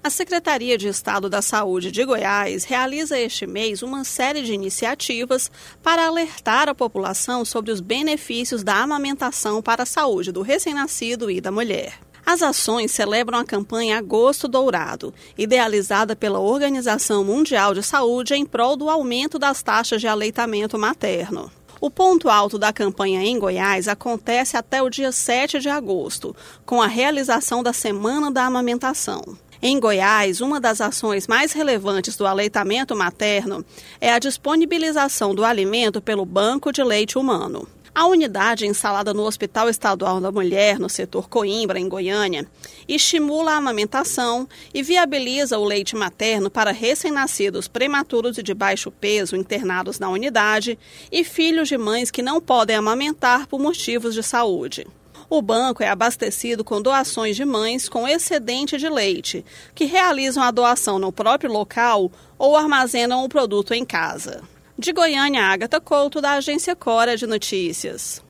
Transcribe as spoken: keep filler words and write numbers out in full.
A Secretaria de Estado da Saúde de Goiás realiza este mês uma série de iniciativas para alertar a população sobre os benefícios da amamentação para a saúde do recém-nascido e da mulher. As ações celebram a campanha Agosto Dourado, idealizada pela Organização Mundial de Saúde em prol do aumento das taxas de aleitamento materno. O ponto alto da campanha em Goiás acontece até o dia sete de agosto, com a realização da Semana da Amamentação. Em Goiás, uma das ações mais relevantes do aleitamento materno é a disponibilização do alimento pelo Banco de Leite Humano. A unidade instalada no Hospital Estadual da Mulher, no setor Coimbra, em Goiânia, estimula a amamentação e viabiliza o leite materno para recém-nascidos prematuros e de baixo peso internados na unidade e filhos de mães que não podem amamentar por motivos de saúde. O banco é abastecido com doações de mães com excedente de leite, que realizam a doação no próprio local ou armazenam o produto em casa. De Goiânia, Ágata Couto, da Agência Cora de Notícias.